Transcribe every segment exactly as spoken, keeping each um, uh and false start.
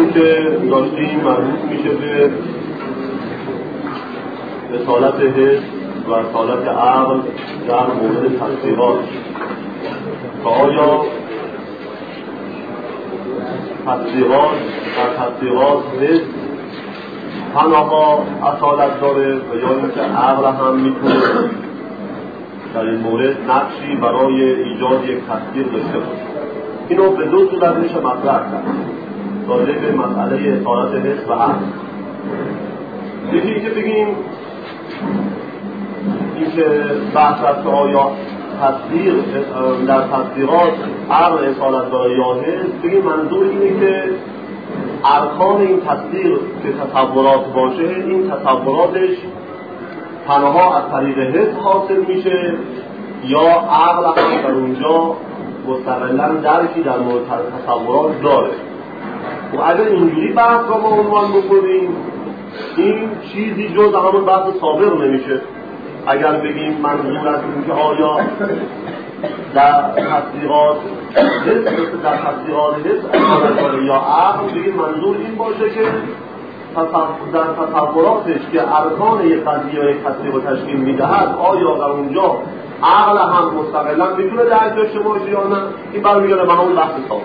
که داشتیم مربوط میشه به اصالت حس و اصالت عقل در مورد تصدیقات که آیا تصدیقات و تصدیقات حس تنها اصالت داره و یا اینکه عقل هم میتونه در این مورد نقشی برای ایجاد یک تصدیق داشته باشه. اینو به دو صورت میشه مطرح کرد راجع به مسئله اصالت حس و عقل. یکی که بگیم اینکه بحث از آیا تصدیق در تصدیقات عقل اصالت داره یا حس، بگیم منظور اینه که ارکان این تصدیق که تصورات باشه، این تصوراتش تنها از طریق حس حاصل میشه یا عقل هم در اونجا مستقلاً درکی در مورد تصورات داره. و اگر اینجوری بحث را ما عنوان بکنیم، این چیزی جز همون بحث سابق نمیشه. اگر بگیم منظور از این که آیا در تصدیقات حس در تصدیقات حس اصالت یا عقل، بگیم منظور این باشه که در تصوراتش که ارکان یک قضیه و یک تصدیق و تشکیل میدهد، آیا در اونجا عقل هم مستقلاً میتونه درک داشته باشه یا نه؟ این برمیگرده به همون بحث سابق.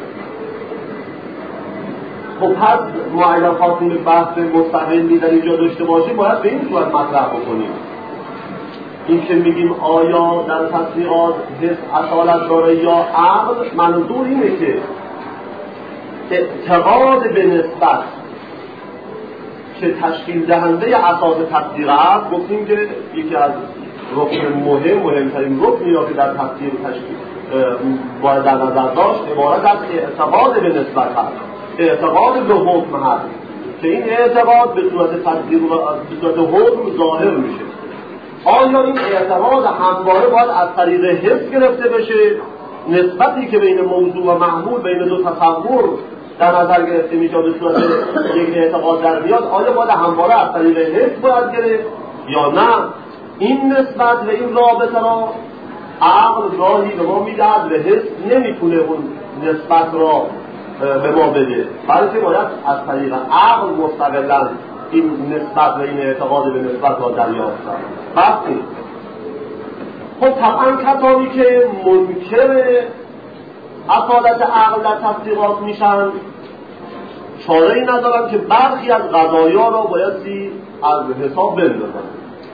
خب پس ما اگر خواستیم بحث مستقلی در اینجا داشته باشیم، باید به این صورت مطرح بکنیم. این که میگیم آیا در تصدیقات حس اصالت داره یا عقل، منظور اینه که اعتقاد به نسبت که تشکیل دهنده اساس تصدیق است، گفتیم که یکی از رکن مهم مهمترین رکنی را که در تصدیق تشکیل باید در نظر داشت عبارت از اعتقاد به نسبت هست، اعتقاد به حکم هست که این اعتقاد به صورت تصدیق و به صورت حکم ظاهر میشه. آیا این اعتقاد همواره باید از طریق حس گرفته بشه؟ نسبتی که بین موضوع و معمول، بین دو تصور در نظر گرفته میشه به صورت یک اعتقاد در میاد، آیا باید همواره از طریق حس باید گرفت یا نه؟ این نسبت و این رابطه را عقل گاهی به ما میدهد و حس نمیتونه اون نسبت را به ما بده، بلکه باید از طریق عقل مستقلاً این نسبت و این اعتقاد به نسبت را دریافت کرد. بس خب طبعا کسانی که منکر اصالت عقل در تصدیقات میشن، چاره‌ای ندارن که برخی از قضایا را بایستی از حساب بندازن.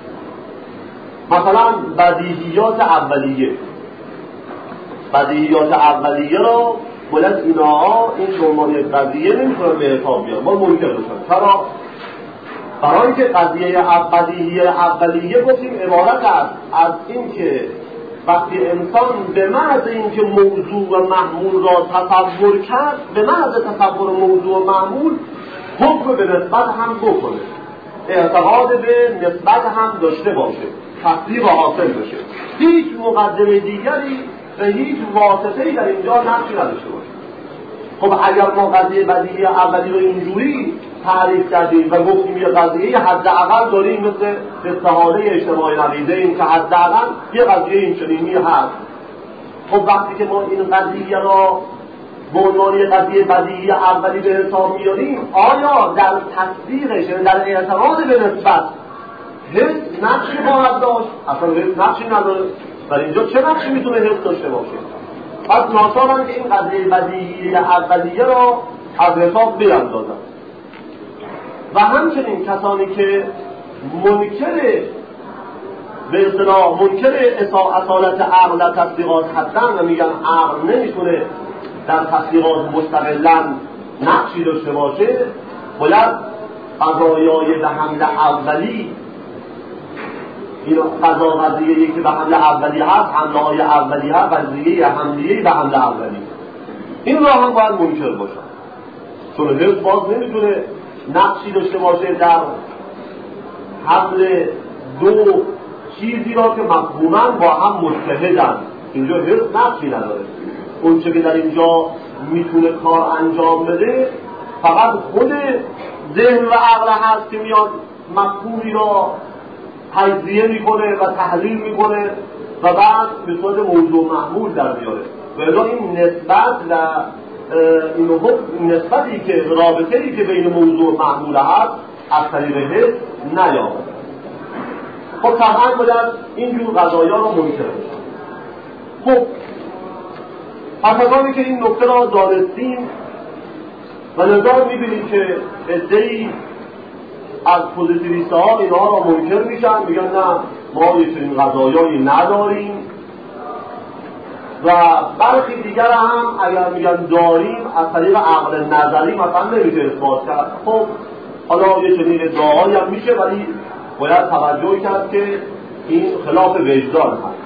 مثلا بدیهیات اولیه بدیهیات اولیه را باید اینها این شمانی قضیه نمیتونن به حساب بیان، ما منکر بشن. چرا؟ برای اینکه قضیه بدیهی اولیه گفتیم عبارت است از این که وقتی انسان به محض اینکه موضوع و معمول را تصور کرد، به محض تصور موضوع و معمول حکم به نسبت هم بکنه، اعتقاد به نسبت هم داشته باشه، تصدیق حاصل بشه، هیچ مقدمه دیگری و هیچ واسطه‌ای در اینجا نقشی نداشته باشه. خب اگر ما قضیه بدیهی اولی رو اینجوری تعریف کردیم و گفتیم یه قضیه حداقل داریم مثل استحاله اجتماعی عقیده، این که حداقل یه قضیه این چنینی هست، خب وقتی که ما این قضیه را به عنوان یه قضیه بدیهی اولی به حساب میاریم، آیا در تصدیقش، یعنی در اعتقاد به نسبت، حس نقشی باید داشت؟ اصلا حس نقشی نداره. در اینجا چه نقشی میتونه حس داشته باشه؟ پس ناچارن که این قضیه بدیهی اولیه را از حساب بیندازن. و همچنین کسانی که منکر به اصطلاح منکر اصالت عقل در تصدیقات هستن و میگن عقل نمیتونه در تصدیقات مستقلاً نقشی داشته باشه، باید قضایای به حمل اولی، این قضا قضیه‌ای که به حمل اولی هست، حمله های اولی هست، قضیه حملیه به حمل اولی، این را هم باید منکر باشن، چون حس باز نمیتونه نقشی داشته باشه در حمل دو چیزی را که مفهوماً با هم متحدن. اینجا حس نقشی نداره. اون چه که در اینجا میتونه کار انجام بده فقط خود ذهن و عقل هست که میاد مفهومی را تجزیه میکنه و تحلیل میکنه و بعد به صورت موضوع محمول در میاره. و اذا این نسبت و این نسبتی که رابطه‌ای که بین موضوع و معمول هست از طریق حس نیامده. خب طبعا باید اینجور قضایا رو منکر بشن. خب پس از آنی که این نکته را دانستیم و نظر می‌بینیم که عده‌ای از پوزیتیویست ها اینها را منکر میشن، میگن نه ما یه چنین قضایایی نداریم، و برخی دیگر هم اگر میگن داریم از طریق عقل نظری مثلا نمیشه اثبات کرد. خب حالا یه چنین ادعاهایی هم میشه، ولی باید توجه کرد که این خلاف وجدان هست،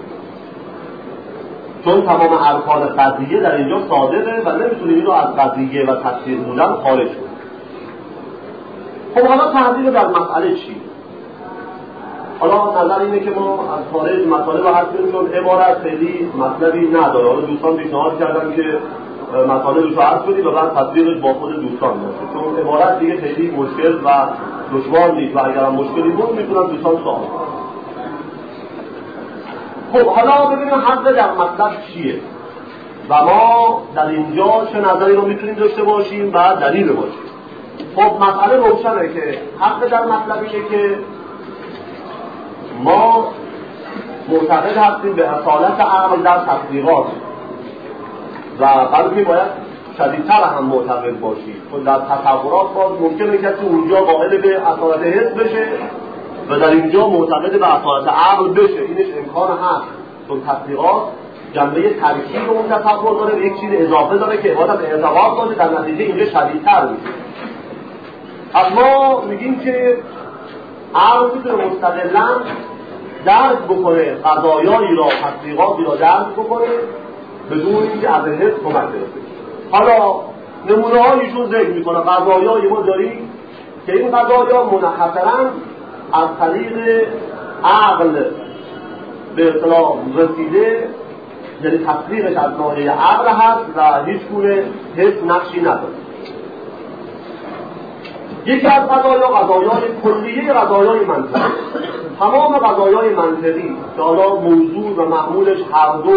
چون تمام ارکان قضیه در اینجا صادقه و نمیتونه این رو از قضیه و تفسیر بودن خارج کنه. خب حالا تحضیر در مسئله چی؟ حالا نظر اینه که ما از خارج مسئله رو حد کنیم، چون عبارت خیلی مطلبی نداره. حالا دوستان پیشنهاد کردن که مسئله رو حد کنیم و بعد تطبیقش با خود دوستان باشه، چون عبارت دیگه خیلی مشکل و دشوار نیست و اگر هم مشکلی بود میتونن دوستان سوال کنن. خب حالا ببینیم حد در مطلب چیه و ما در اینجا چه نظری رو میتونیم داشته باشیم و دلیل باشیم. خب مسئله روشنه که حد در مطلب اینه که ما معتقد هستیم به اصالت عقل در تطبیقات و بلکه باید شدیدتر هم معتقد باشیم، چون در تصورات باز ممکنه کسی اونجا قائل به اصالت حس بشه و در اینجا معتقد به اصالت عقل بشه. اینش امکان هست، چون تطبیقات جنبه ترکیب اون تصور داره، یک چیز اضافه داره که عبارت از اعتقاد باشه، در نتیجه اینجا شدیدتر میشه. اما میگیم که عقل میتونه مستقلاً درک بکنه قضایایی را، تطبیقاتی را درک بکنه بدون اینکه از حس کمک گرفته. حالا نمونه هایشون ذکر میکنه. قضایایی ما داریم که این قضایا منحصراً از طریق عقل به اصطلاح رسیده، یعنی تطبیقش از ناحیه عقل هست و هیچ گونه حس نقشی نداره. یکی از قضایا قضایای کلیه قضایای منطقی. تمام قضایای منطقی که حالا موضوع و معمولش هر دو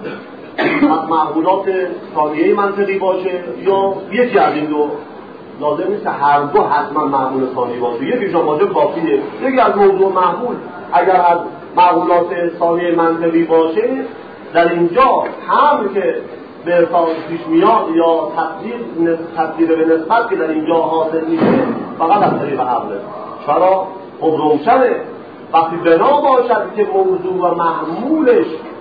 از معمولات ثانیه منطقی باشه یا یکی از این دو، لازم نیست هر دو حتما معمول ثانی باشه، یکیشون باشه کافیه. یکی از موضوع معمول اگر از معمولات ثانیه منطقی باشه، در اینجا هم که به ارتباط پیش میاد یا تطبیق تطبیق به نسبت که در اینجا حاصل میشه فقط از طریق عقله. چرا؟ خب روشنه وقتی بنا باشد که موضوع و معمولش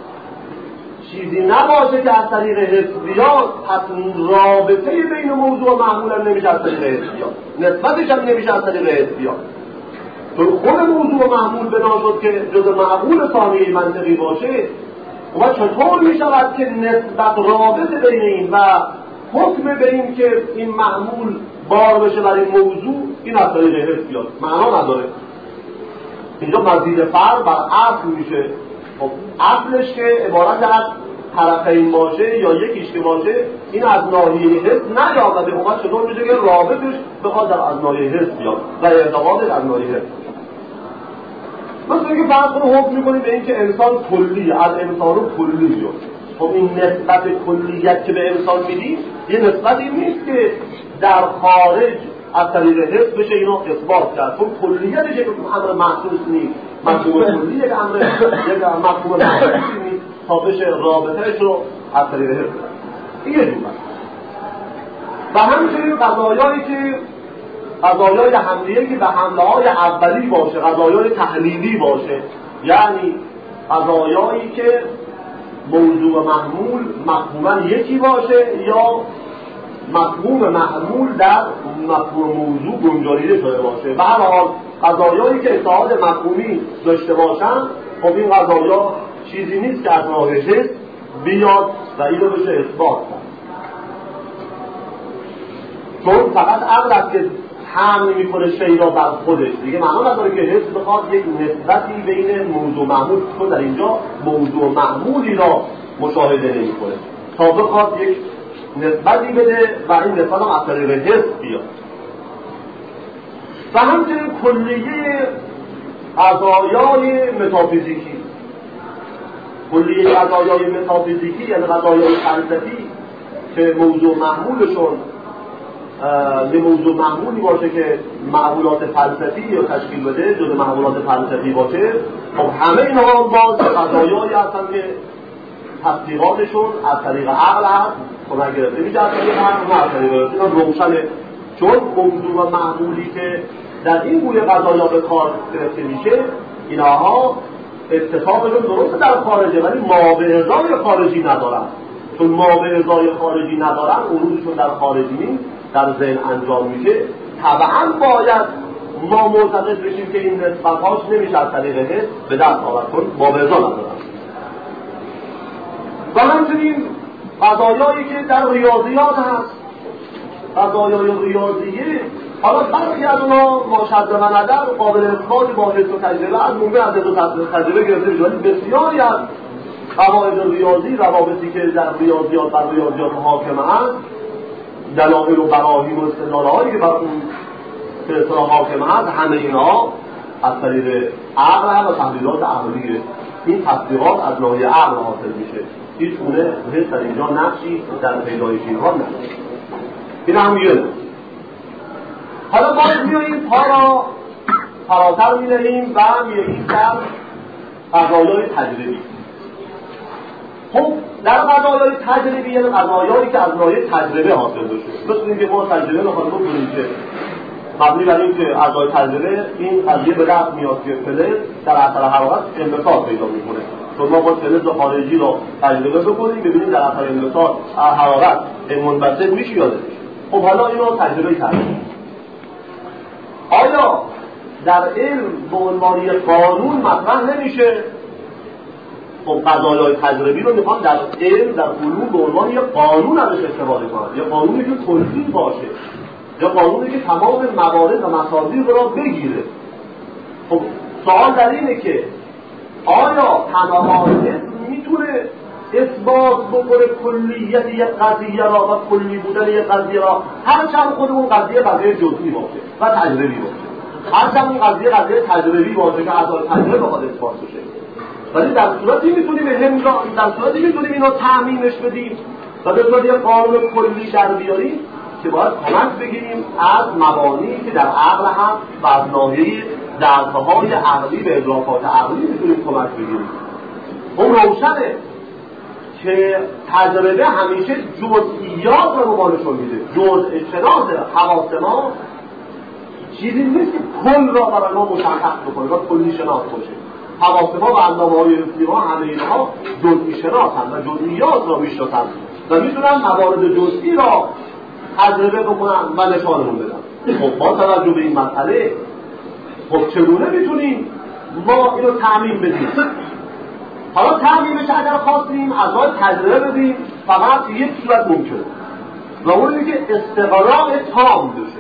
چیزی نباشه که از طریق حس بیاد، پس رابطه بین موضوع و معمول هم نمیشه از طریق حس بیاد، نسبتش هم نمیشه از طریق حس بیاد. چون خود موضوع و معمول بنا شد که جز معمول ثانیه منطقی باشه، و چطور می شود که نسبت رابطه بین این و حکم به این که این معمول بار بشه بر این موضوع، این از طریق حس بیاد؟ معنا نداره. اینجا مزید فرق بر اصل میشه. خب اصلش که عبارت از طرفین باشه یا یکیش که باشه، این از ناحیه حس نیامده. اوقات چطور میشه که رابطش بخواد از ناحیه حس بیاد و اعتقادش از ناحیه حس؟ مثل اینکه فرض کنه حکم میکنیم به اینکه انسان کلی، از انسانو کلی بیاد. خب این نسبت کلیت که به انسان میدیم یه نسبتی نیست که در خارج از طریق حس بشه اینو اثبات کرد، چون کلیتش یک امر محسوس نیست. مفهوم کلی یک امر یک مفهوم محسوسی نیست تا بشه رابطهش رو از طریق حس. این یه جور و همچنین قضایایی که قضایای حملیه که به حمله های اولی باشه، قضایای تحلیلی باشه، یعنی قضایایی که موضوع و محمول مفهوما یکی باشه یا مفهوم محمول در مفهوم موضوع گنجانیده شده باشه. به هر حال قضایایی که اتحاد مفهومی داشته باشن، خب این قضایا چیزی نیست که از ناحیه حس بیاد و این رو بشه اثبات کرد، چون فقط عقل است که حمل میکنه شی را بر خودش. دیگه معنا نداره که حس بخواد یک نسبتی بین موضوع و معمول، چون در اینجا موضوع و معمولی را مشاهده نمیکنه تا بخواد یک نسبتی بده و این نسبت هم از طریق حس بیاد. و همچنین کلیه قضایای متافیزیکی، کلیه قضایای متافیزیکی یعنی قضایای فلسفی که موضوع محمولشون یه موضوع محمولی باشه که معمولات فلسفی رو تشکیل بده، جز معمولات فلسفی باشه، خب همه اینها باز قضایایی هستن که تطبیقاتشون از طریق عقل هست، کمک گرفته میشه از طریق عقل، نه از طریق اینا روشنه. چون موضوع و معمولی که در این گونه قضایا به کار گرفته میشه، اینها اتفاقشون درسته در خارجه ولی مابعضای خارجی ندارن. چون مابعضای خارجی ندارن، عروضشون در خارجی نیست، در ذهن انجام میشه، طبعا باید ما معتقد بشیم که این نسبت‌هاش نمیشه از طریق حس به دست آورد، چون مابعضا ندارن. و همچنین قضایایی که در ریاضیات هست، قضایای ریاضیه، حالا برخی از اونها ماشد و ندر قابل اثبات با حس و تجربه از ممکن از حس و تجربه گرفته بشه، ولی بسیاری از قواعد ریاضی، روابطی که در ریاضیات بر ریاضیات حاکم هست، دلایل و براهین و استدلال‌هایی که بر اون به اصطلاح حاکم هست، همه اینها از طریق عقل و تحلیلات عقلیه. این تطبیقات از ناحیه عقل حاصل میشه، هیچ گونه حس در اینجا نقشی در پیدایش اینها نداره. این هم یه. حالا باید میاییم پا را فراتر می‌نهیم و میاییم در قضایای تجربی. خب در قضایای تجربی یعنی قضایایی که از ناحیه تجربه حاصل بشه. مثل اینکه ما تجربه می‌خوایم بکنیم که مبنی بر اینکه قضای تجربه این قضیه به دست میاد که فلز در اثر حرارت انبساط پیدا می‌کنه. چون ما با فلز خارجی رو تجربه بکنیم ببینیم در اثر انبساط حرارت منبسط میشه یا نمیشه. خب حالا اینو تجربه کردیم. آیا در علم به عنوان یک قانون مطرح نمیشه؟ خب قضایای تجربی رو میخوام در علم در علوم به عنوان یک قانون ازش استفاده کنم، یک قانونی که کلی باشه، یک قانونی که تمام موارد و مصادیق را بگیره. خب سوال در اینه که آیا تنها علم میتونه اثبات بکنه کلیت یک قضیه را و کلی بودن یک قضیه را، هرچند خود اون قضیه قضیه جزئی باشه و تجربی باشه، هرچند این قضیه قضیه تجربی باشه که از تجربه بخواد اثبات بشه، ولی در صورتی میتونیم هم در صورتی میتونیم اینو تعمیمش بدیم و به صورت یک قانون کلی در بیاریم که باید کمک بگیریم از مبانی که در عقل هم و از ناحیه درس‌های عقلی به ادراکات عقلی میتونیم کمک بگیریم. اون روشنه که تجربه همیشه جزئیات رو مبالشون میده. جزء شناس حواس ما چیزی نیست که کل را برای ما مشخص بکنه و کلی شناس باشه. حواس ما و اندامه‌های حسی ما همه اینها جزئی شناس هم و جزئیات را میشناسن و میتونن موارد جزئی را تجربه بکنن و نشانمون بدن. خب با توجه به این مسئله خب چگونه میتونیم ما اینو تعمیم بدیم؟ حالا تعمیمش اگر خواستیم از راه تجربه بدیم فقط یک صورت ممکنه و اون اینه که استقراء تام بشه.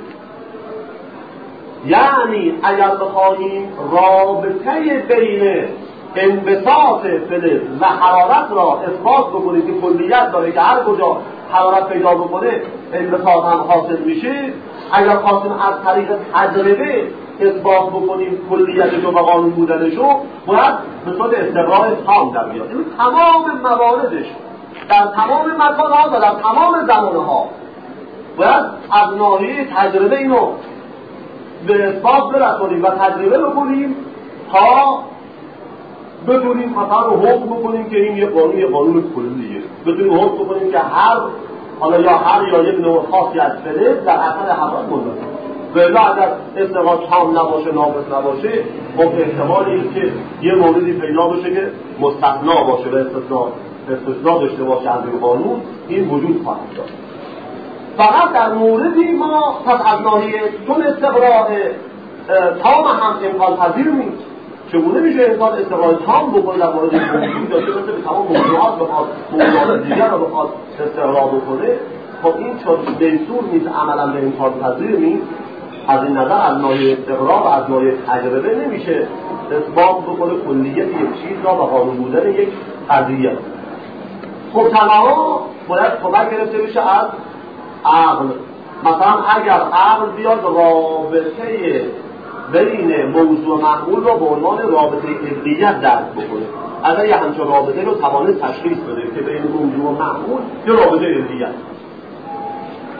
یعنی اگر بخواهیم رابطه بین انبساط فلز و حرارت را اثبات بکنیم که کلیت داره که هر کجا حرارت پیدا بکنه انبساط هم حاصل میشه، اگر خواستیم از طریق تجربه اثبات بکنیم کلیتشو و قانون بودنشو، باید به صورت استقراء تام در بیاد. این تمام مواردش در تمام مکان‌ها و در تمام زمان‌ها باید از ناحیه تجربه اینو به اثبات برسونیم و تجربه بکنیم تا بتونیم مثلا حکم بکنیم که این یه قانون یه قانون کلیه، بتونیم حکم بکنیم که هر حالا یا هر یا یک نوع خاصی از فلز در اثر حرارت منبسط. ولی اگر استقراء تام نباشه، ناقص نباشه، خب احتمال این که یه موردی پیدا بشه که مستثنا باشه و استثنا استثنا داشته باشه از این قانون، این وجود خواهد داشت. فقط در موردی ما پس از ناحیه چون استقراء تام هم امکان پذیر نیست، چگونه میشه انسان استقراء تام بکنه در مورد موضوعی داشته باشه به تمام موضوعات بخواد موضوعات دیگر رو بخواد استقراء بکنه؟ خب این چون دستور نیست، عملا به امکان پذیر نیست. از این نظر از ناحیه استقراء و از ناحیه تجربه نمیشه اثبات بکنه کلیت یک چیز را و قانون بودن یک قضیه. خب تنها باید کمک گرفته بشه از عقل. مثلا اگر عقل بیاد رابطه بین موضوع معقول را به عنوان رابطه علیت درک بکنه، اگر یه همچون رابطه رو توانست تشخیص بده که بین موضوع معقول یه رابطه علیت،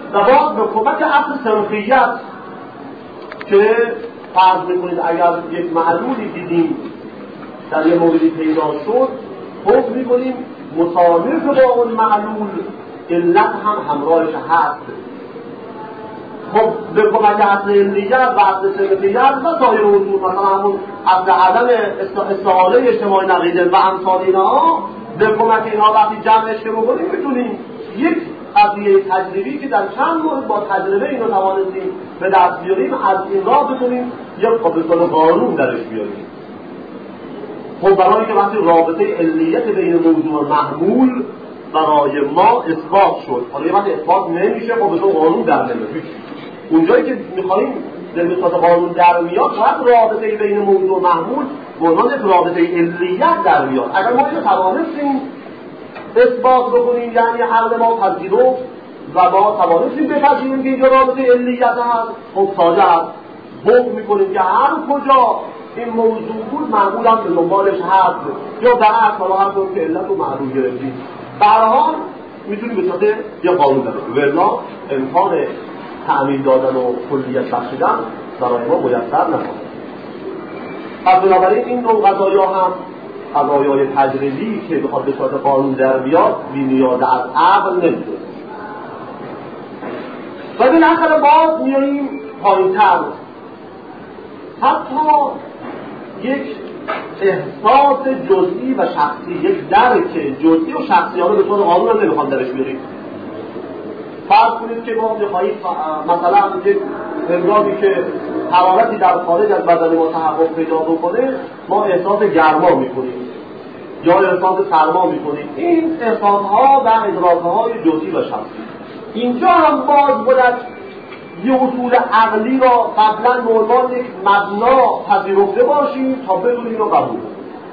و باز به کمک اصل سنخیت که فرض میکنید اگر یک معلولی دیدیم در یه موردی پیدا شد حکم میکنیم مصادف با اون معلول علت هم همراهش هست. خب به کمک اصل علیت و اصل سنخیت و سایر وجود مثلا همون اصل عدم استعاله اجتماعی نقیده و امثال اینها به کمک اینها وقتی جمعش که بکنیم میتونیم یک قضیه تجربی که در چند مورد با تجربه اینو توانستیم به دست بیاریم از این راه بتونیم یک قابل قانون درش بیاریم. خب برای که وقتی رابطه علیت بین موضوع و محمول برای ما اثبات شد، حالا یه وقتی اثبات نمیشه خب به تو قانون در نمیشه. اونجایی که میخواییم در مثبت قانون در میاد باید رابطه بین موضوع و محمول به عنوان یک رابطه علیت در میاد. اگر ما اینو توانستیم اثبات بکنیم یعنی عقل ما پذیرفت و ما توانستیم بپذیریم که اینجا رابطه علیت هست، خب ساده است حکم میکنیم که هر کجا این موضوع بود معمول هم به دنبالش هست یا در اصلا هم کنیم که علت رو معلوم گرفتیم. به هر حال میتونیم به صورت یه قانون داریم ولی امکان تعمیل دادن و کلیت بخشیدن برای ما میسر نماند. پس بنابراین این نوع قضایا هم قضایای تجربی که بخواد به صورت قانون در بیاد بی نیاز از عقل نمیتونه. و بالاخره باز میاییم پایین‌تر حتی یک احساس جزئی و شخصی، یک درک جزئی و شخصیانه به طور قانون هم نمیخوام درش بیاریم. فرض کنید که ما میخواهید مثلا یک هنگامی که حرارتی در خارج از بدن ما تحقق پیدا بکنه ما احساس گرما میکنیم یا احساس سرما میکنیم. این احساسها و ادراکهای جزئی و شخصی اینجا هم باز باید یه اصول عقلی را قبلا به عنوان یک مبنا پذیرفته باشیم تا بدون اینو قبول کنیم.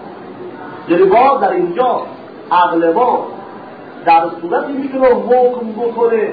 یعنی باز در اینجا عقل ما در صورتی میتونه حکم بکنه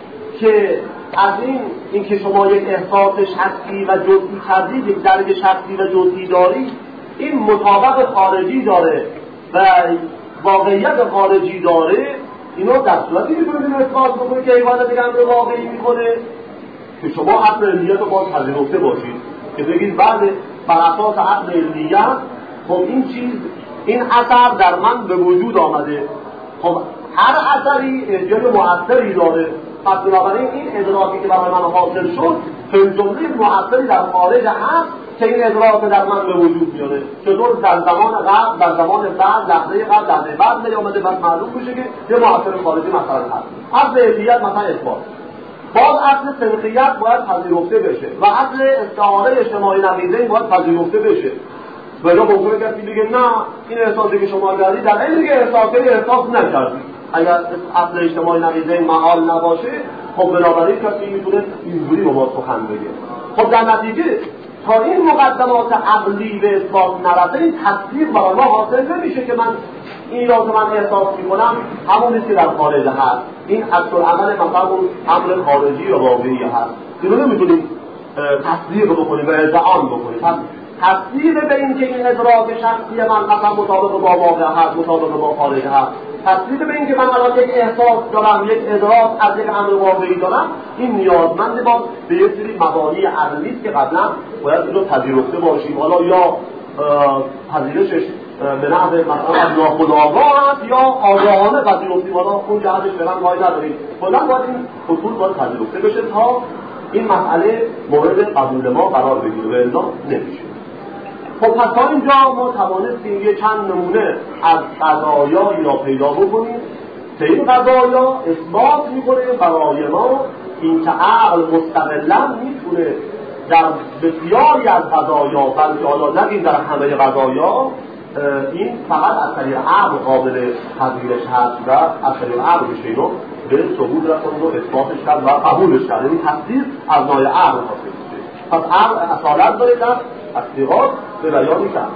که از این اینکه شما یک احساس شخصی و جزئی کردید، یک درک شخصی و جزئی دارید، این مطابق خارجی داره و واقعیت خارجی داره، اینو در صورتی میتونه اثبات بکنه که حیوان دیگه رو واقعی میکنه که شما اصل علیت رو باز پذیرفته باشید که بگید بعد بر اساس اصل علیت خب این چیز این اثر در من به وجود آمده. خب هر اثری جای مؤثری داره، پس بنابراین این ادراکی که برای من حاصل شد فیلجمله مؤثری در خارج هست که این ادراک در من به وجود میاره. چطور در زمان قبل، در زمان بعد، لحظه قبل، لحظه بعد نیامده بس معلوم میشه که یه مؤثر خارجی مثلا هست. اصل علیت مثلا اثبات. باز اصل سنخیت باید پذیرفته بشه و اصل استعاره اجتماعی نقیضه باید پذیرفته بشه. ولی ممکنه کسی بگه نه این احساسی که شما کردید در این دیگه احساسی احساس نکردید. اگر اصل اجتماعی نقیضه محال نباشه خب بنابراین کسی میتونه اینجوری با ما سخن بگه. خب در نتیجه تا این مقدمات عقلی به اثبات نرسه این تصدیق برای ما حاصل نمیشه که من این را که من احساس میکنم همون نیست که در خارج هست. این اصل عمل مثلا اون امر خارجی و واقعی هست. اینو نمیتونیم تصدیق بکنیم و ادعا بکنیم. پس تصدیق به این که این ادراک شخصی من مثلا مطابق با واقع هست، مطابق با خارج هست، تصدیق به این که من الان یک احساس دارم، یک ادراک از یک امر واقعی دارم، این نیازمند ما به یک سری مبانی عقلی است که قبلا باید اینو پذیرفته باشیم. حالا یا پذیرشش به نحو مثلا ناخودآگاه هست یا آگاهانه پذیرفتیم، حالا اون جهتش فعلا وای نداریم. کلا باید این اصول باید پذیرفته بشه تا این مسئله مورد قبول ما قرار بگیره و الا نمیشه. خب پس تا اینجا ما توانستیم یه چند نمونه از قضایایی را پیدا بکنیم که این قضایا اثبات میکنه برای ما این که عقل مستقلا میتونه در بسیاری از قضایا بلکه حالا نگیم در همه قضایا این فقط از طریق عقل قابل پذیرش هست و از طریق عقل بشه اینو به ثبوت رسوند و اثباتش کرد و قبولش کرد. این تصدیق از نوع عقل حاصل میشه. پس عقل اصالت داره در تصدیقات به بیانی کرد.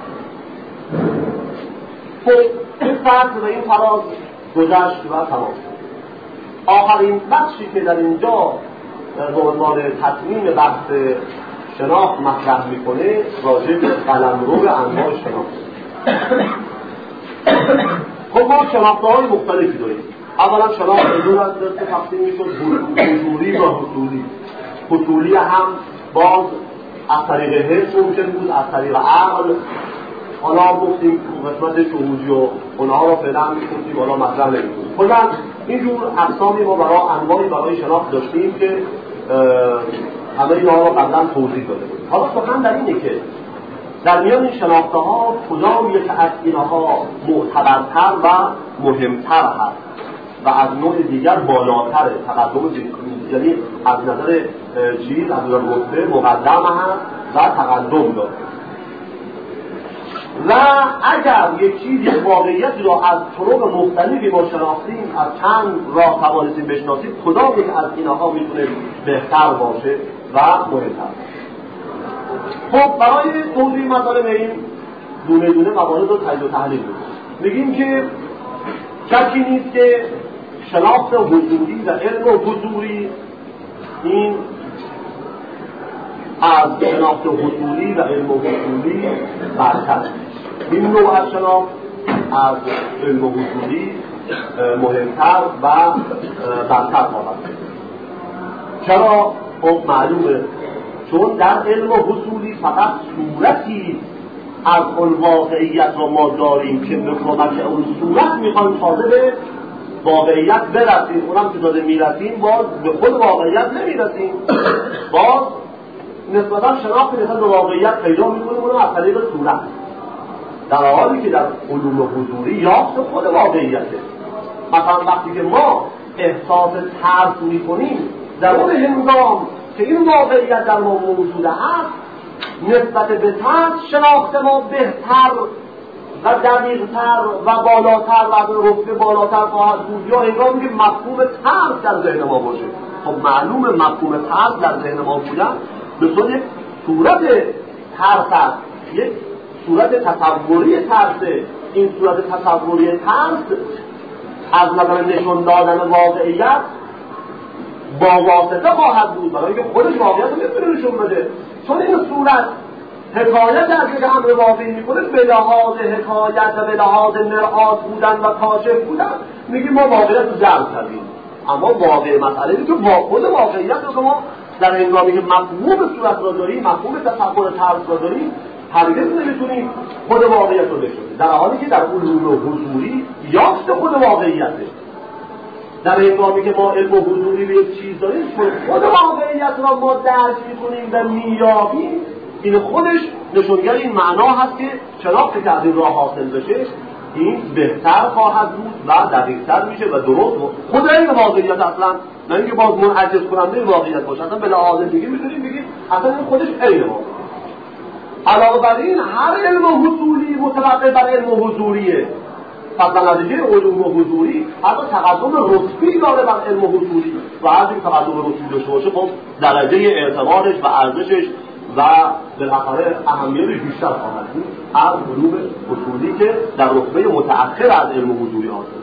خب این فصل و این فراز گذشت و تمام شد. آخرین بخشی که در اینجا به عنوان تطمیم بحث شناخت مطرح میکنه راجع به قلمرو انواع شناخت. خب ما شناخته‌های مختلفی داریم. اولا شناخت دور از دست تقسیم میشد حضوری و حصولی. حصولی هم باز از طریق حس ممکن بود، از طریق عقل. حالا گفتیم قسمت شهودی و اونها رو فعلا می‌گفتیم، حالا مطرح نمی‌کنیم. خودم اینجور اقسامی ما برای انواعی برای شناخت داشتیم که همه اینها رو قبلا توضیح داده بودیم. حالا سخن در اینه که در میان این شناخته ها کدام یک از اینها معتبرتر و مهمتر هست و از نوع دیگر بالاتر تقدم، یعنی از نظر چیز از نظر رتبه مقدم هست و تقدم داره. و اگر یک چیزی واقعیتی را از طرق مختلفی ما شناختیم، از چند راه توانستیم بشناسیم، کدام یک از اینها میتونه بهتر باشه و مهمتر. خب برای توضیح مطالب این دونه دونه موارد رو تجزیه و تحلیل کنیم. میگیم که شکی نیست که شناخت حضوری و علم حضوری این از شناخت حضوری و علم حضوری برتر. این نوع از شناخت از علم حضوری مهمتر و برتر خواهد. چرا؟ خب معلومه، چون در علم حضوری فقط صورتی از اون واقعیت را ما داریم که به کمک اون صورت میخوایم تازه به واقعیت برسیم. اونم که داده میرسیم باز به خود واقعیت نمیرسیم، باز نسبتا شناخت نسبت به واقعیت پیدا میکنیم اونم از طریق صورت، در حالی که در علوم حضوری یافت خود واقعیته. مثلا وقتی که ما احساس ترس میکنیم در اون هنگام که این واقعیت در ما موجود هست، نسبت به ترس شناخت ما بهتر و دقیق‌تر و بالاتر و از رتبه بالاتر خواهد بود، یا هنگامی که مفهوم ترس در ذهن ما باشه. خب معلومه مفهوم ترس در ذهن ما بودن به صورت یک صورت ترس است، یک صورت تصوری ترسه. این صورت تصوری ترس از نظر نشون دادن واقعیت با واسطه خواهد بود، برای اینکه خودش واقعیت رو نمیتونه نشون بده، چون این صورت حکایت از یک امر واقعی میکنه به لحاظ حکایت و به لحاظ مرآت بودن و کاشف بودن. میگیم ما واقعیت رو جلب کردیم، اما واقع مسئله اینه که خود واقعیت رو که ما در هنگامی که مفهوم صورت را داریم، مفهوم تصور ترس را داریم، هرگز نمیتونیم خود واقعیت رو بشناسیم، در حالی که در علوم حضوری یافت خود واقعیته. در هنگامی که ما علم حضوری به یک چیز داریم، خود واقعیت را ما درک میکنیم و میابیم، این خودش نشونگر این معنا هست که شناخت که از این راه حاصل بشه این بهتر خواهد بود و دقیق‌تر میشه و درست خود این واقعیت اصلا نه اینکه باز منعکس کننده واقعیت باشه، اصلا به لحاظ دیگه میتونیم بگیم اصلا این خودش عین واقعیت. علاوه بر این هر علم حضوری متوقع بر علم حضوریه، پس در نتیجه علوم حضوری حتی تقدم رتبی داره بر علم حضوری و هر این تقدم رتبی داشته باشه خب درجه اعتبارش و ارزشش و بالاخره اهمیتش بیشتر خواهد بود از علوم حضوری که در رتبه متأخر از علم حضوری حاصل.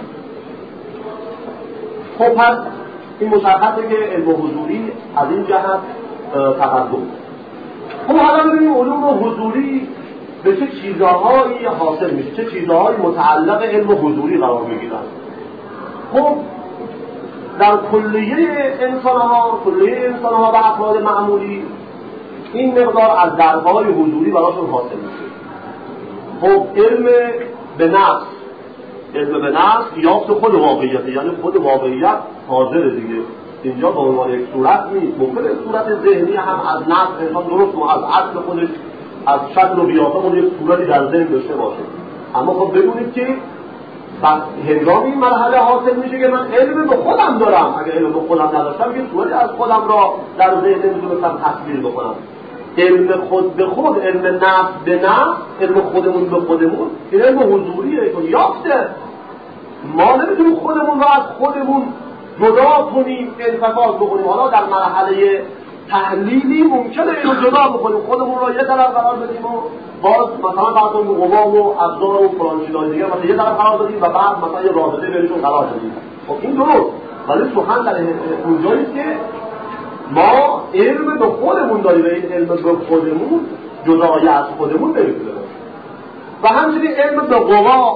خب پس این مشخصه که علم حضوری از این جهت تقدم. خب حالا ببینیم علوم حضوری به چه چیزهایی حاصل میشه، چه چیزهایی متعلق علم حضوری قرار میگیرن. خب در کلیه انسانها، کلیه انسانها و افراد معمولی این مقدار از درهای حضوری براشون حاصل میشه. خب علم به نفس، علم به نفس یافت خود واقعیت، یعنی خود واقعیت حاضر دیگه اینجا به عنوان یک صورت نیست. ممکنه صورت ذهنی هم از نفس انسان درست و از اصل خودش از شکل و قیافه خود یک صورتی در ذهن داشته باشه، اما خب بدونید که هنگامی این مرحله حاصل میشه که من علم به خودم دارم. اگر علم به خودم نداشتم که صورتی از خودم را در ذهن نمیتونستم تصویر بکنم. علم خود به خود، علم نفس به نفس، علم خودمون به خودمون، این علم حضوریه که یافته. ما نمیتونیم خودمون را از خودمون جدا کنیم، انتفاض بکنیم. حالا در مرحله تحلیلی ممکنه اینو جدا بکنیم، خودمون را یه طرف قرار بدیم و باز مثلا بعد اون قوا و ابزار و فلان چیزای دیگه مثلا یه طرف قرار بدیم و بعد مثلا یه رابطه بینشون قرار بدیم. خب این درست، ولی سخن در اونجایی که ما علم به خودمون داریم و این علم به خودمون جدای از خودمون نمیتونه باشه. و همچنین علم به قوا،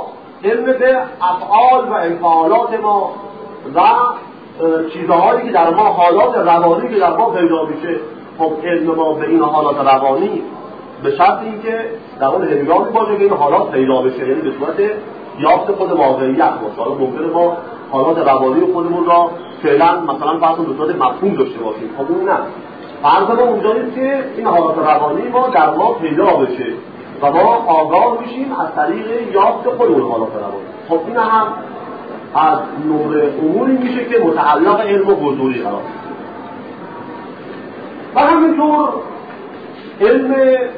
علم به افعال و انفعالات ما و چیزهایی که در ما، حالات روانی که در ما پیدا میشه. خب علم ما به این حالات روانی به شرط اینکه در اون هنگامی باشه که این حالات پیدا بشه، یعنی به صورت یافت خود واقعیت باشه. حالا ممکنه ما حالات روانی خودمون را فعلا مثلا فرض به صورت مفهوم داشته باشیم، خب اون نه. فرض ما اونجاییست که این حالات روانی ما در ما پیدا بشه و ما آگاه میشیم از طریق یافت خود اون حالات روانی. خب این هم از نوع اموری میشه که متعلق علم و حضوری قرار میشه. و همینطور علم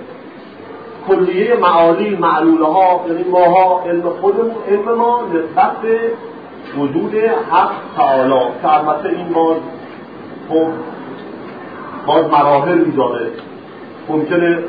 کلیه معالی معلوله ها، یعنی ماها، علم خودمون، علم ما نسبت به وجود حق تعالی که البته این باز خب باز مراحلی داره. ممکنه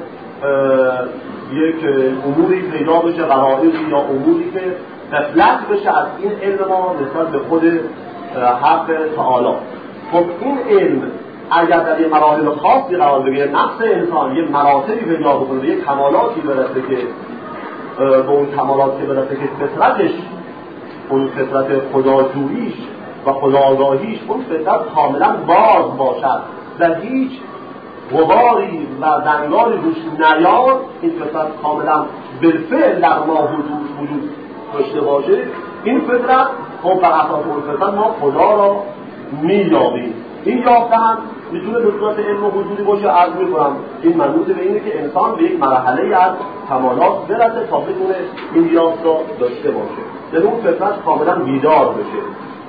یک اموری پیدا بشه، قرائزی یا اموری که غفلت بشه از این علم ما نسبت به خود حق تعالی. خب این علم اگر در یه مراحل خاصی قرار بگیره، نفس انسان یه مراتبی پیدا بکنه، یه کمالاتی برسه که به اون کمالات که برسه که فطرتش، اون فطرت خداجوییش و خداگاهیش، اون فطرت کاملا باز باشد و هیچ غباری و زنگاری روش نیاد، این فطرت کاملا بالفعل در ما وجود وجود داشته باشه، این فطرت خب بر اساس اون فطرت ما خدا را می‌یابیم. این یافتن میتونه به صورت علم و حضوری باشه. عرض میکنم این منوط به اینه که انسان به یک مرحله از کمالات برسه تا بتونه این یافت را داشته باشه، یعنی اون فطرت کاملا بیدار بشه،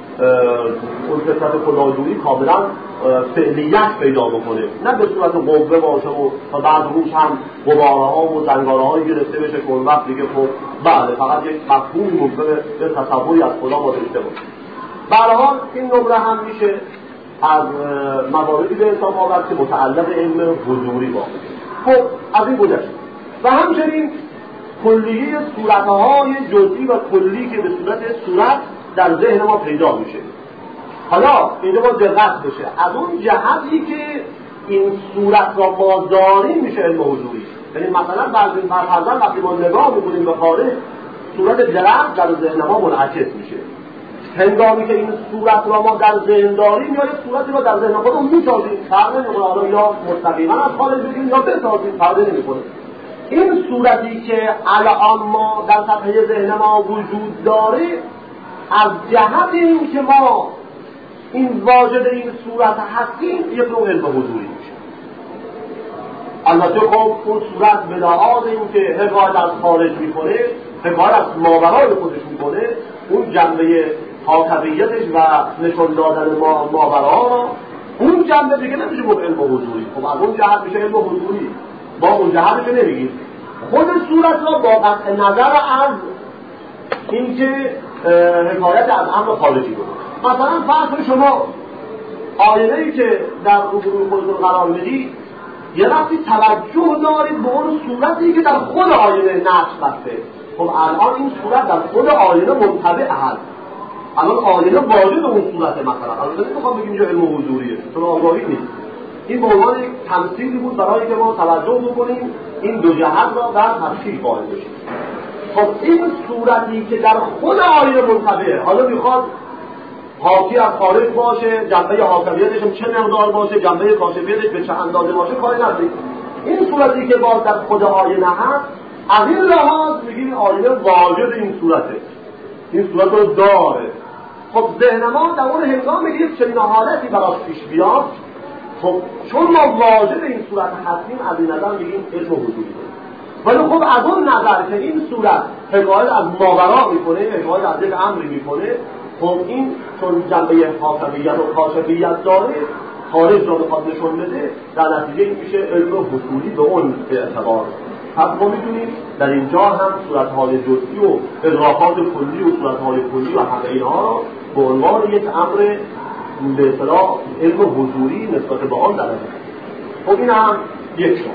اون فطرت خداجویی کاملا فعلیت پیدا بکنه، نه به صورت قوه باشه و تا بعد روش هم غباره‌ها و زنگاره‌هایی گرفته بشه که اون وقت دیگه خب بله فقط یک مفهومی ممکنه به تصوری از خدا ما داشته باشه. به هر حال این نمره هم میشه از مواردی به حساب آورد که متعلق علم حضوری باشه. خب از این گذشت و همچنین کلیه صورتهای جزئی و کلی که به صورت صورت در ذهن ما پیدا میشه. حالا اینجا با دقت بشه از اون جهتی که این صورت را ما داریم میشه علم حضوری. یعنی مثلا بعضی فرضاً وقتی ما نگاه میکنیم به خارج، صورت درخت در ذهن ما منعکس میشه. هنگامی که این صورت را ما در ذهن داریم یا یک صورتی را در ذهن خودمون میسازیم، فرق نمیکنه حالا یا مستقیما از خارج بگیریم یا بسازیم، فرق نمیکنه. این صورتی که الان ما در سطح ذهن ما وجود داره، از جهت این که ما این واجد این صورت هستیم یک نوع علم حضوری میشه. البته خب اون صورت به لحاظ این که حکایت از خارج میکنه، حکایت از ماورای خودش میکنه، اون جنبه حاکمیتش و نشان دادن ما ماورا، اون جنبه دیگه نمیشه بود علم حضوری. خب از اون جهت میشه علم حضوری، با اون جهتش نمیگیم. خود صورت را با قطع نظر از اینکه حکایت از امر خارجی بود. مثلا فرض شما آینه‌ای که در روبروی خودتون قرار میدید، یه وقتی توجه دارید به اون صورتی که در خود آینه نقش بسته. خب الان این صورت در خود آینه منطبع هست، الان آینه واجد اون صورته. مثلا الان نمیخوام بگیم اینجا علم حضوریه، چون آگاهی نیست. این به عنوان یک تمثیلی بود برای که ما توجه بکنیم این دو جهت را در تفصیل قائل بشیم. خب این صورتی که در خود آینه منطبعه، حالا میخواد حاکی از خارج باشه، جنبه حاکمیتش هم چه مقدار باشه، جنبه کاشفیتش به چه اندازه باشه، کاری نداریم. این صورتی که باز در خود آینه هست، از این لحاظ میگیم آینه واجد این صورته، این صورت رو داره. خب ذهن ما در اون هنگامی که چنین حالتی براش پیش بیاد، خب چون ما واجد این صورت هستیم، از این نظر میگیم علم حضوری. ولی خب از اون نظر که این صورت حکایت از ماورا میکنه، حکایت از یک امری میکنه، خب این چون جنبه حاکمیت و کاشفیت داره، خارج را بخواد نشون بده، در نتیجه این میشه علم حضوری به اون اعتبار. پس ما میتونیم در اینجا هم صورتهای جزئی و ادراکات کلی و صورتهای کلی و همه اینها را به عنوان یک امر به اصطلاح علم حضوری نسبت به آن درجه. خب این هم یک شما.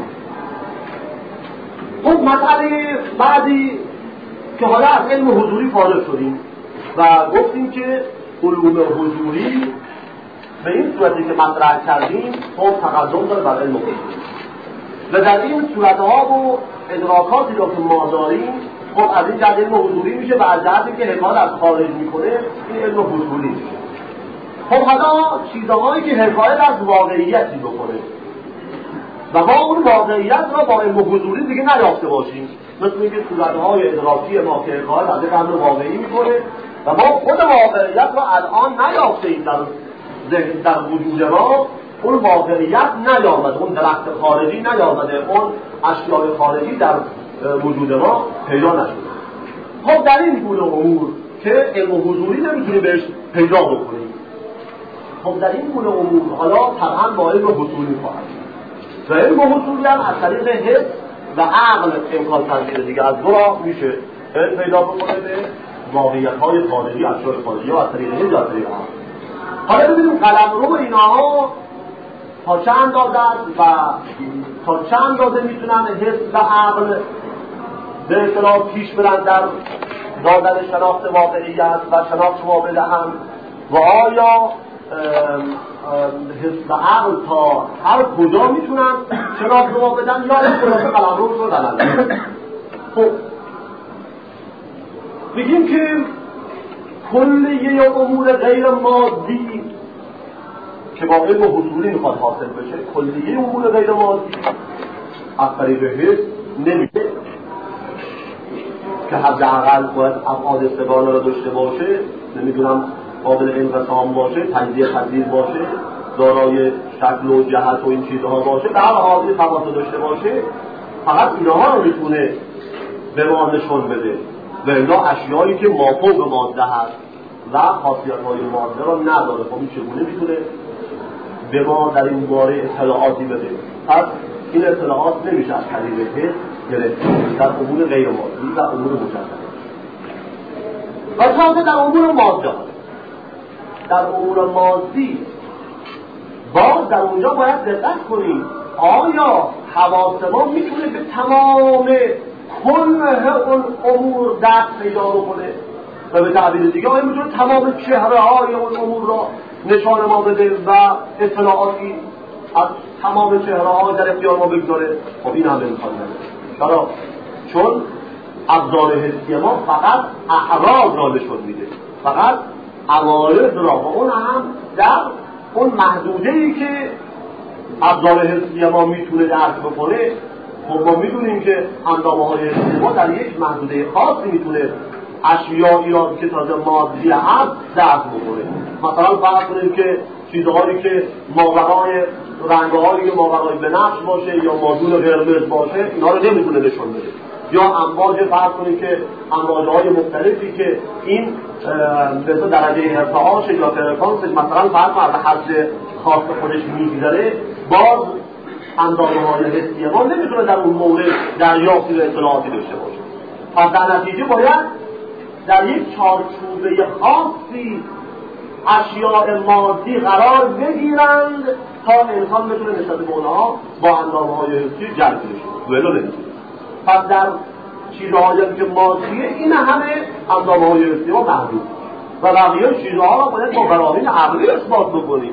خب مسئله بعدی که حالا از علم حضوری فارغ شدیم و گفتیم که علوم حضوری به این صورتی که مطرح کردیم خب تقدم داره بر علم حضوری و در این صورتها و ادراکاتی را که ما داریم خب از این جهت علم حضوری میشه و از جهتی که حکایت از خارج میکنه این علم حضوری میشه. خب حالا چیزهایی که حکایت از واقعیتی بکنه و ما اون واقعیت را با علم حضوری دیگه نیافته باشیم، مثل اینکه صورتهای ادراکی ما که حکایت از یک امر واقعی میکنه و ما خود واقعیت را الان نیافتیم در ذهن در وجود ما، اون واقعیت نیامده، اون درخت خارجی نیامده، اون اشیاء خارجی در وجود ما پیدا نشده. خب در این گونه امور که علم حضوری نمیتونیم بهش پیدا بکنیم، خب در این گونه امور حالا طبعا با علم حضوری خواهد و علم حضوری هم از طریق حس و عقل امکان پذیر دیگه از دو راه میشه علم پیدا بکنه به واقعیت‌های خارجی، اشیاء خارجی یا از طریق حس یا از طریق عقل. حالا ببینیم قلمرو اینها تا چه اندازه است و تا چه اندازه میتونن حس و عقل به اصطلاح پیش برن در دادن شناخت واقعیت و شناخت ما بدهند و آیا حس و عقل تا هر کجا میتونن شناخت ما بدن یا این خلاصه قلمرو رو دارن. خب بگیم که کلیه امور غیر مادی که با علم حضوری میخواد حاصل بشه، کلیه امور غیر مادی از طریق حس نمیشه که حداقل باید ابعاد سگانه را داشته باشه، نمیدونم قابل انقسام باشه، تجزیه پذیر باشه، دارای شکل و جهت و این چیزها باشه، در حال این خواص داشته باشه. فقط اینها رو میتونه به ما نشون بده و الا اشیایی که مافوق ماده هست و خاصیت‌های ماده را نداره، خب این چگونه میتونه به ما در این باره اطلاعاتی بده؟ پس این اطلاعات نمیشه از طریق حس گرفت در امور غیر مادی و امور مجرد. و تازه در امور ماده، در امور مادی باز در اونجا باید دقت کنیم آیا حواس ما میتونه به تمام کل اون امور دست پیدا بکنه و به تعبیر دیگه آیا میتونه تمام چهره های اون امور را نشان ما بده و اطلاعاتی از تمام چهره ها در اختیار ما بگذاره؟ خب این هم امکان نداره. چرا؟ چون ابزار حسی ما فقط اعراض را نشون میده، فقط عوارض را، و اون هم در اون محدوده‌ای که ابزار حسی ما میتونه درک بکنه. خب ما میدونیم که اندامه‌های حسی ما در یک محدوده خاصی میتونه اشیایی را که تازه مادی هست درک بکنه. مثلا فرض کنیم که چیزهایی که ماورای رنگ‌هایی که ماورای بنفش باشه یا مادون قرمز باشه اینا رو نمیتونه نشون بده، یا امواج فرض کنیم که امواج‌های مختلفی که این به درجه ارتعاش یا فرکانسش مثلا فرض کنیم به حد خاص خودش میگذره، باز اندامه‌های حسی ما نمیتونه در اون مورد دریافتی و اطلاعاتی داشته باشه. پس در نتیجه باید در یک چارچوبه خاصی اشیاء مادی قرار بگیرند تا انسان بتونه نسبت به اونها با اندامه‌های حسی جلب بشه، ولو نمیشه. پس در چیزهایی که مادیه این همه اندامه‌های حسی ما محدود و بقیه چیزها را باید با براهین عقلی اثبات بکنیم.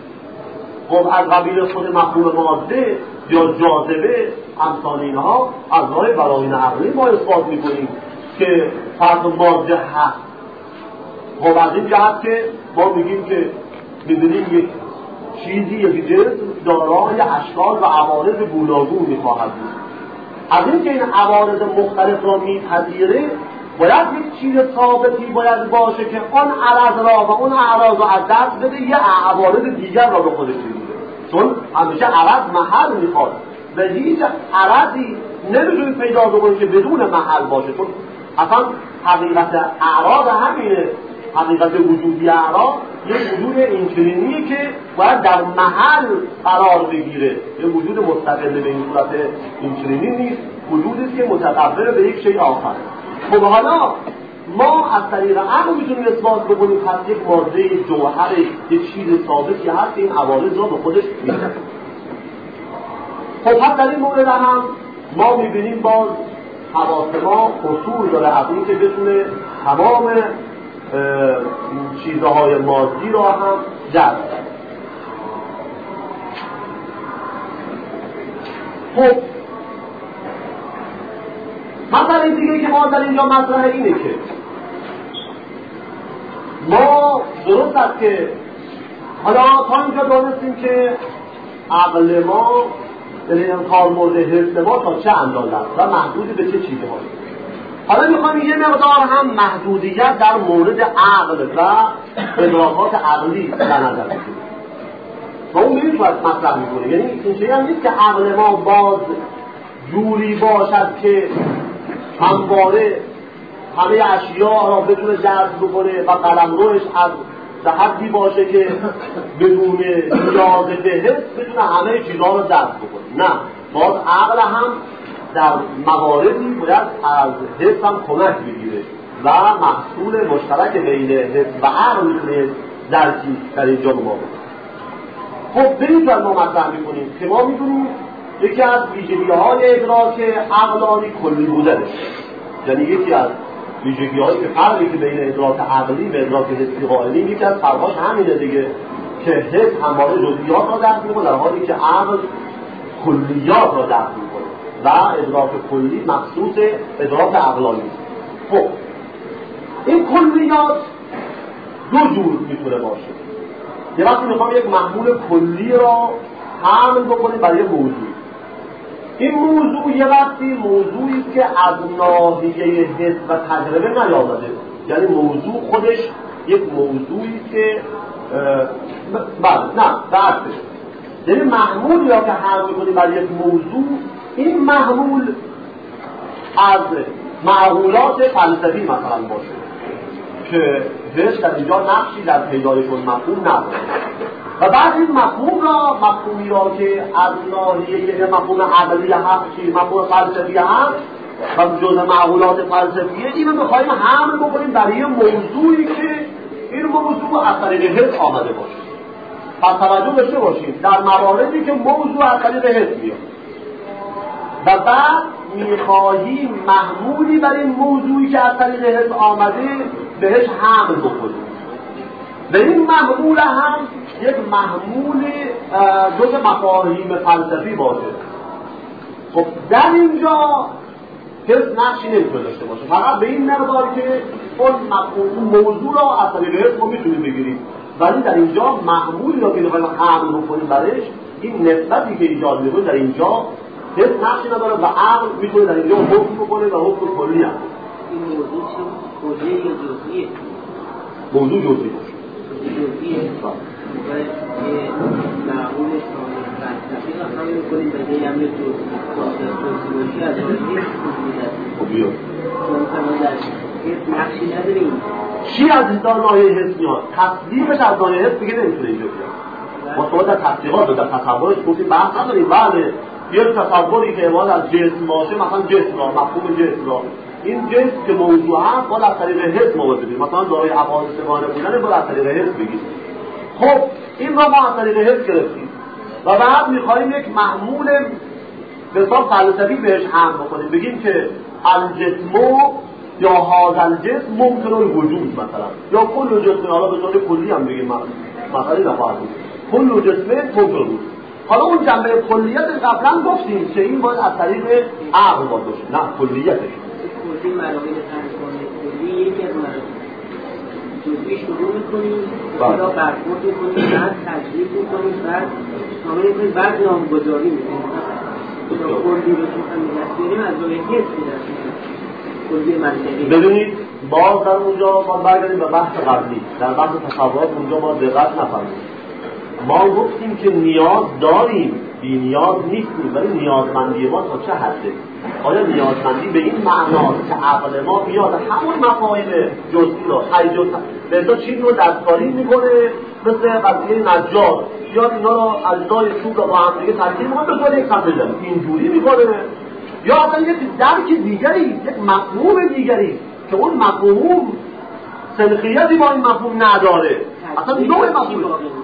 خب از قبیل خود مفهوم ماده یا جاذبه امثال اینها از راه براهین عقلی ما اثبات میکنیم که فرض ماده هست. خب از این جهت که ما میگیم که میبینیم یک چیزی یک جنس دارای اشکال و عوارض گوناگون میخواهد بود. از این که این عوارض مختلف را میپذیره باید یک چیز ثابتی باید باشه که اون عرض را و اون اعراض را از دست بده، یه عوارض دیگر را به خودش بگیره. چون همیشه عرض محل میخواد و هیچ عرضی نمیتونید پیدا بکنید که بدون محل باشه، چون اصلا حقیقت اعراض همینه. حقیقت وجودی اعراض یک وجود اینچنینیه که باید در محل قرار بگیره، یک وجود مستقل به این صورت اینچنینی نیست، وجودی که متقبل به یک شیء آخر. خب حالا ما از طریق عقل میتونیم اثبات بکنیم پس یک ماده جوهر یک چیز ثابتی هست که این عوارض را به خودش میده. خب پس در این مورد هم ما میبینیم باز حواس ما اصول داره از این که بتونه تمام چیزهای مادی را هم جذب کنه. خب مسئله دیگه که ما در اینجا مطرح اینه که ما درست است که حالا تا اینجا دانستیم که عقل ما در این کار مورد حس ما تا چه اندازه است و محدود به چه چیزی هست. حالا میخوایم یه مقدار هم محدودیت در مورد عقل و ادراکات عقلی در نظر بگیریم و اون میریم باید مطرح میکنه. یعنی این چیزی هم نیست که عقل ما باز جوری باشد که همواره همه اشیاء را بتونه جذب بکنه و قلمروش از حدی باشه که بدون نیاز به حس بتونه همه چیزها رو جذب بکنه. نه، باز عقل هم در مواردی باید از حس هم کمک بگیره و محصول مشترک بین حس و عقل میتونه درکی در اینجا به ما بکنه. خب بریم که ما مطرح میکنیم که ما میدونیم یکی از ویژگی‌های ادراک عقلانی کلی بودنه. یعنی یکی از ویژگی‌هایی که فرقی که بین ادراک عقلی و ادراک حسی قائلیم، یکی از فرقاش همینه دیگه که حس همواره جزئیات را درک می‌کنه در حالی که عقل کلیات را درک می‌کنه و ادراک کلی مخصوص ادراک عقلانی است. خب این کلیات دو جور میتونه باشه. یه وقتی میخوام یک محمول کلی را حمل بکنیم برای موضوع. این موضوع یه وقتی موضوعی که از ناحیه حس و تجربه نیامده، یعنی موضوع خودش یک موضوعی که بله نه درستش یعنی محمول یا که حمل میکنیم برای یک موضوع، این محمول از معقولات فلسفی مثلا باشه که حس در اینجا نقشی در پیدایش اون مفهوم نداره و بعد این مفهوم را مفهومی را که از ناحیه مفهوم عقلی هست چی مفهوم فلسفی هست و جزء معقولات فلسفیه، اینو میخوایم حمل بکنیم برای موضوعی که این موضوع از طریق حس آمده باشه. پس توجه داشته باشید در مواردی که موضوع از طریق حس میاد و بعد میخواهیم محمولی بر این موضوعی که از طریق حس آمده بهش حمل بکنیم و این محمول هم یک محمول جز مفاهیم فلسفی باشه. خب در اینجا حس نقشی نمیتونه داشته باشه، فقط به این مقدار که اون موضوع را از طریق حس ما میتونیم بگیریم، ولی در اینجا محمولی را که بخوایم حمل بکنیم برش، این نسبتی که ایجاد میکنه در اینجا حس نقشی نداره و عقل میتونه در اینجا حکم بکنه و حکم کلی هم. این موضوع چه؟ کلی یا جزئیه؟ موضوع جزئی باشه. جزئیه. و یه معقول فلسفی را حمل میکنیم به یه امر جزئی. جزئی باشی از آن حس کلی دست. خب بیا. چون مثلا در حس نقشی نداریم. چی از این ناحیه حس میاد؟ تصدیقش از ناحیه حس دیگه نمیتونه اینجا بیاد. ما صحبت در تطبیقات و در تصورش گفتیم بحث نداریم. بله یک تصوری که عبارت از جسم باشه، مثلا جسم را مفهوم جسم را این جسم که موضوع هست باید از طریق حس ما بگیریم، مثلا دارای حواس سگانه بودن باید از طریق حس بگیریم. خب این را ما از طریق حس گرفتیم و بعد میخوایم یک محمول به حساب فلسفی بهش حمل بکنیم، بگیم که الجسم یا هذا الجسم ممکن الوجود مثلا، یا کل جسم، حالا به طور کلی هم بگیم مثلا نخواهد بود کل جسم ممکن الوجود. حالا اون جنبه کلیت قبلا گفتیم که این باید از طریق عقل باید باشه، نه کلیتش. کلی مراحل ترکیبی کلی یکی از مراحل جزئی شروع می‌کنیم، یا برخورد می‌کنیم، بعد تجزیه می‌کنیم، بعد شامل می‌کنیم، بعد نامگذاری می‌کنیم. کلی رو که هم می‌گذاریم از روی حس می‌رسیم. کلی منطقی. بدونید باز در اونجا ما برگردیم به بحث قبلی، در بحث تصورات اونجا ما دقت نفرمایید. ما گفتیم که نیاز داریم، بی نیاز نیستیم، ولی نیازمندی ما تا چه حده؟ آیا نیازمندی به این معناست که عقل ما بیاد همون مفاهیم جزئی را هیجان به ازا چیز رو دستکاری میکنه، مثل قضیه نجار یا اینا را اجزای چوب را با هم دیگه ترکیب میکنه به طور یک سطح اینجوری میکنه، یا اصلا یک درک دیگری، یک مفهوم دیگری که اون مفهوم سنخیتی با این مفهوم نداره، اصلا نوع مفهوم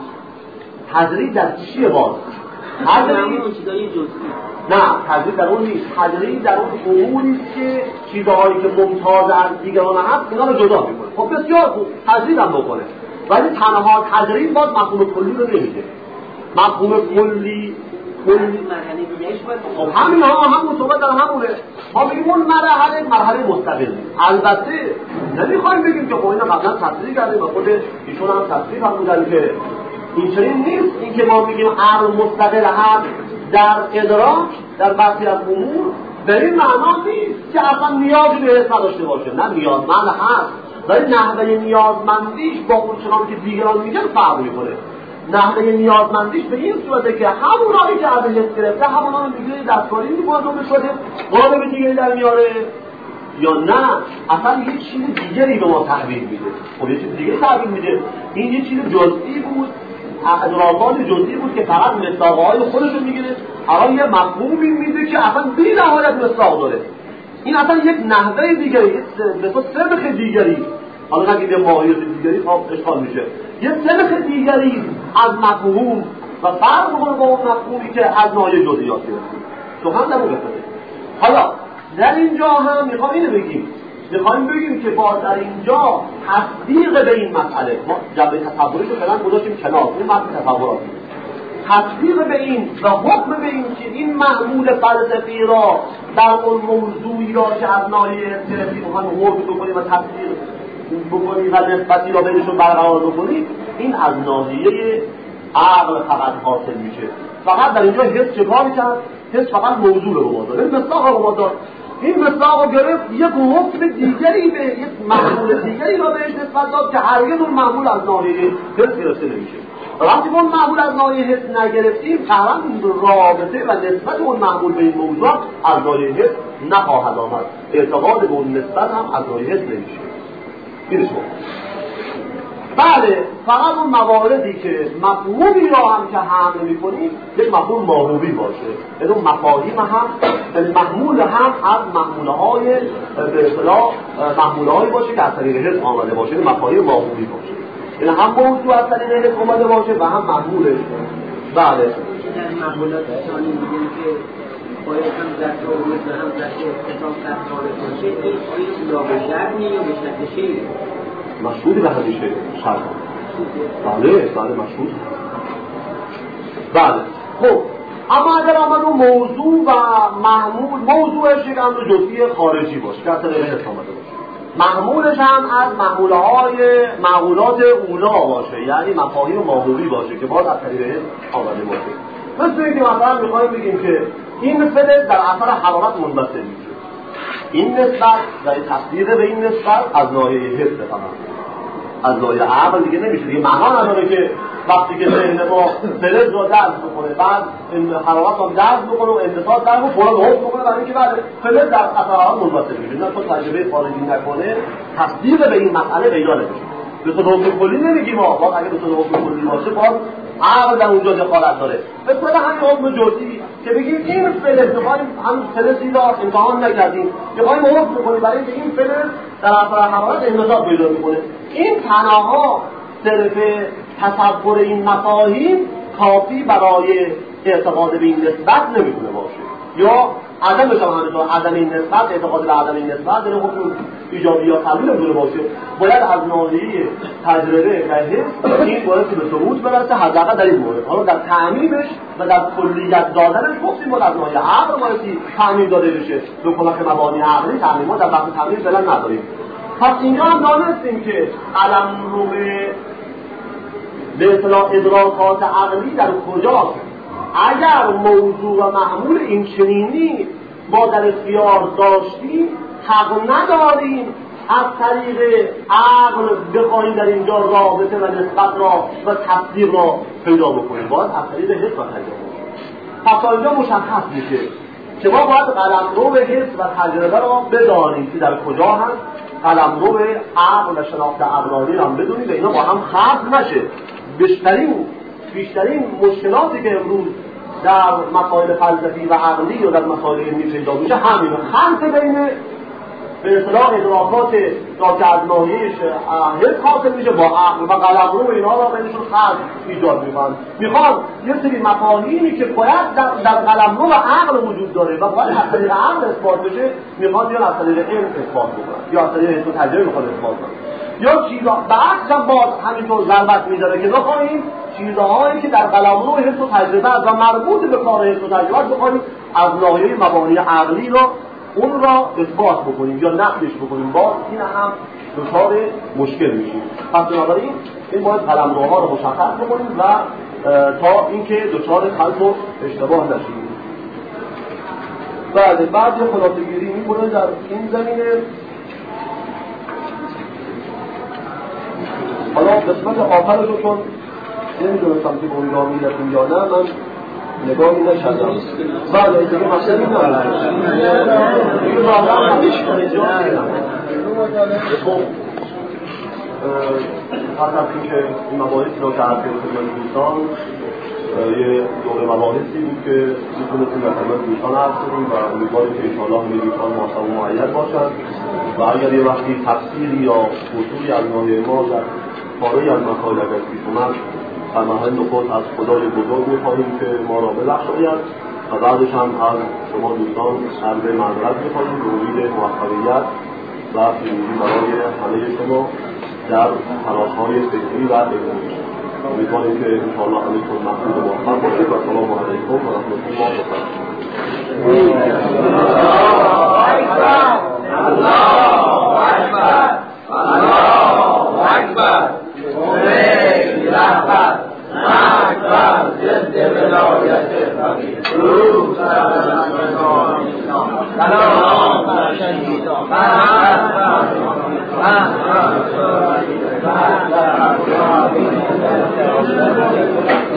تجرید در چیه باز؟ تجرید نه، تجرید در اون نیست، تجرید در اون اموریست که چیزهایی که ممتاز از دیگران هست اینا رو جدا میکنه. خب بسیار خوب تجرید هم بکنه، ولی تنها تجرید باز مفهوم کلی رو نمیده. مفهوم کلی اون مرحله دیگه‌اش باید خب همین ها همون صحبت در همونه. ما بگیم اون مرحله مرحله مستقل نیست. البته نمیخوایم بگیم که خب اینا قبلا تصریح کردیم و خود ایشون هم تصریح هم بودن که این چنین نیست. این که ما میگیم عقل مستقل هم در ادراک در برخی از امور به این معنا نیست که اصلا نیازی به حس نداشته باشه. نه، نیازمند هست، ولی نحوه نیازمندیش با اون چنان که دیگران میگن فرق میکنه. نحوه نیازمندیش به این صورته که همون راهی که از حس گرفته همون رو میگه دستکاری میکنه به شده قالب دیگری در میاره، یا نه اصلا یه چیز دیگری به ما تحویل میده. خب یه چیز دیگری تحویل میده. این یه چیز جزئی بود، ادراکات جزئی بود که فقط مصداق‌های خودش رو میگیره، الان یه مفهومی میده که اصلا بی نهایت مصداق داره. این اصلا یک نحوه دیگری، یک سبخ دیگری، حالا نگید یه ماهیت دیگری خب اشکال میشه، یه سبخ دیگری از مفهوم و فرق میکنه با اون مفهومی که از ناحیه جزئیات گرفته. تو هم در اون قسمته. حالا در اینجا هم میخوام اینو بگیم، میخوایم بگیم که با در اینجا تصدیق به این مسئله، ما جنبه تصوریش رو فعلا گذاشتیم کنار، این مسئله تصوراتی، تصدیق به این و حکم به این که این معمول فلسفی را در اون موضوعی را که از ناحیه انترسی میخوایم حکم بکنیم و تصدیق بکنیم و نسبتی را بینشون برقرار بکنیم، این از ناحیه عقل فقط حاصل میشه. فقط در اینجا حس چه کار میکرد؟ حس فقط موضوع رو بازار، این مصداق رو بازار، این مصداق رو گرفت یک حکم دیگری به یک معمول دیگری را بهش نسبت داد که هرگز اون معمول از ناحیه حس گرفته نمیشه. وقتی اون معمول از ناحیه حس نگرفتیم، طبعا رابطه و نسبت اون معمول به این موضوع از ناحیه حس نخواهد آمد. اعتقاد به اون نسبت هم از ناحیه حس نمیشه. این شما بله، فقط اون مواردی که مفهومی را هم که حمل می‌کنیم یک مفهوم ماهوی باشه، یعنی اون مفاهیم هم محمول هم از محموله‌های به اصطلاح محموله‌هایی باشه که از طریق حس آمده باشه، یعنی مفاهیم ماهوی باشه، یعنی هم موضوع از طریق حس آمده باشه و هم محمولش. بله، در محمولات ثانی میگیم که باید هم در تعامل و هم در اتصال در خارج باشه، این آیا لا به شرطی یا به شرط شیء مشهودی به همیشه شرط. بله بله مشهود. بله خب اما اگر آمد اون موضوع و محمول، موضوعش یک امر جزئی خارجی باشه که از طریق حس آمده باشه، محمولش هم از محمولهای معقولات اولا باشه، یعنی مفاهیم ماهوی باشه که باز از طریق حس آمده باشه. مثل اینکه مثلا میخوایم بگیم که این فلز در اثر حرارت منبسط میشه، این نسبت و تصدیق به این نسبت از ناحیه حس فقط، از ناحیه عقل دیگه نمیشه. دیگه معنا نداره که وقتی که ذهن ما فلز رو درد بکنه، بعد این حرارت رو درد بکنه و انبساط درد بکنه و حکم بکنه برای اینکه بعد فلز در اثر حرارت منبسط میشه. نه، تو تجربه خارجی نکنه تصدیق به این مسئله پیدا نمیشه. به صورت حکم کلی نمیگیم ما، باز اگه به صورت حکم کلی باشه باز عقل در اونجا دخالت داره. به صورت همین حکم جزئی که بگیم این فلز می‌خوایم، هم فلزی را امتحان نکردیم، می‌خوایم حکم بکنیم برای اینکه این فلز در اثر حرارت انبساط پیدا می‌کنه، این تنها صرف تصور این مفاهیم کافی برای اعتقاد به این نسبت نمیتونه باشه، یا عدمش هم همینطور، عدم این نسبت، اعتقاد به عدم این نسبت در حکم ایجابی یا سلبی نمیتونه باشه. باید از ناحیه تجربه و حس این باید که به ثبوت برسه، حداقل در این مورد. حالا در تعمیمش و در کلیت دادنش گفتیم باید از ناحیه عقل باید تعمیم داده بشه. به کمک مبانی عقلی تعمیمات در بحث تعمیم فعلا نداریم. پس اینجا هم دانستیم که قلمرو به اصطلاح ادراکات عقلی در کجاست. اگر موضوع و محمول این چنینی ما در اختیار داشتیم، حق نداریم از طریق عقل بخواهیم در اینجا رابطه و نسبت را و تصدیق را پیدا بکنیم، باید از طریق حس و تجربه. پس اینجا مشخص میشه که ما باید قلمرو به حس و تجربه را بدانیم که در کجا هست، قلمرو به عقل و شناخت عقلانی را بدونیم و اینا با هم خلط نشه. بیشترین بیشترین مشکلاتی که امروز در مسائل فلسفی و عقلی و در مسائل علمی پیدا میشه همینه، خلط بین به اصطلاح ادراکات را که از ناحیه حس حاصل میشه با عقل و قلمرو اینا را بینشون خلط ایجاد میکنن. میخوان یه سری مفاهیمی که باید در, در قلمرو و عقل وجود داره و باید از طریق عقل اثبات بشه، میخوان یا از طریق علم اثبات بکنن یا از طریق حس و تجربه میخوان اثبات کنن. یا چیزا بعد هم باز همینطور ضربت می‌زنه که بخواهیم چیزهایی که در قلمرو حس و تجربه و مربوط به کار حس و تجربه بخواهیم از ناحیه مبانی عقلی را اون را اثبات بکنیم یا نقدش بکنیم، باز این هم دچار مشکل میشیم. پس بنابراین این باید قلمروها رو مشخص بکنیم و تا اینکه دچار خلط و اشتباه نشیم. بعد بعد یه خلاصه‌گیری می‌کنه در این زمینه. حالا قسمت آخرش رو چون نمیدونستم که به اون رامی رسیم یا نه، من نگاهی نشدم. بله این دیگه مسئله این نداره. این راهم همیش کنه جا نیدم. خب پس از اینکه این مباحث را که عرض خدمت دوستان یه دوره مباحثی بود که میتونستیم در خدمت دوستان عرض کنیم و امیدواریم که انشاءالله همه دوستان محتوا و معید باشند و اگر یه وقتی تفسیری یا خصوصی از ناحیه ما در پاره از مسائل اگر پیش اومد در مرحله نخست از خدای بزرگ می‌خواهیم که ما را ببخشاید و بعدش هم از شما دوستان عرض معذرت می‌خواهیم به امید موفقیت و پیروزی برای همه شما در تلاش‌های فکری و علمی. امیدواریم که انشاءالله همینطور مقصود موفق باشید و سلام علیکم و رحمت الله و سلام